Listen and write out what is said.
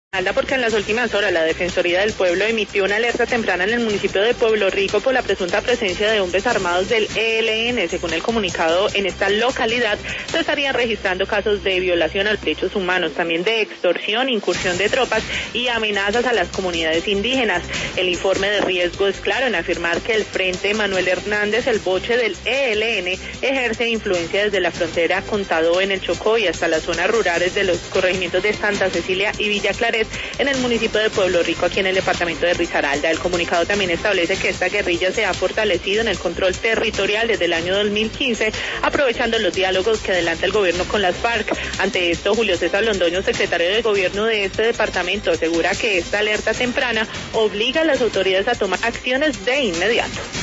Porque en las últimas horas la Defensoría del Pueblo emitió una alerta temprana en el municipio de Pueblo Rico por la presunta presencia de hombres armados del ELN. Según el comunicado, en esta localidad se estarían registrando casos de violación a los derechos humanos, también de extorsión, incursión de tropas y amenazas a las comunidades indígenas. El informe de riesgo es claro en afirmar que el Frente Manuel Hernández, el boche del ELN, ejerce influencia desde la frontera con Tadó en el Chocó y hasta las zonas rurales de los corregimientos de Santa Cecilia y Villa Claret en el municipio de Pueblo Rico, aquí en el departamento de Risaralda. El comunicado también establece que esta guerrilla se ha fortalecido en el control territorial desde el año 2015, aprovechando los diálogos que adelanta el gobierno con las FARC. Ante esto, Julio César Londoño, secretario de gobierno de este departamento, asegura que esta alerta temprana obliga a las autoridades a tomar acciones de inmediato.